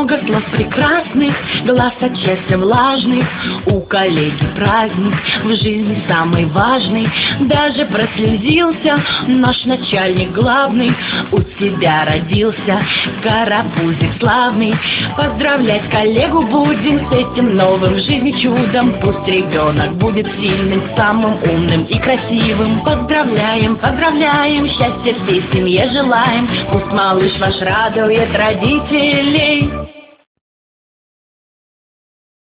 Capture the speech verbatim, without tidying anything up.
много слов прекрасных, глаз от счастья влажных. У коллеги праздник, в жизни самый важный. Даже прослезился наш начальник главный. У тебя родился карапузик славный. Поздравлять коллегу будем с этим новым в жизни чудом. Пусть ребенок будет сильным, самым умным и красивым. Поздравляем, поздравляем, счастья всей семье желаем. Пусть малыш ваш радует родителей.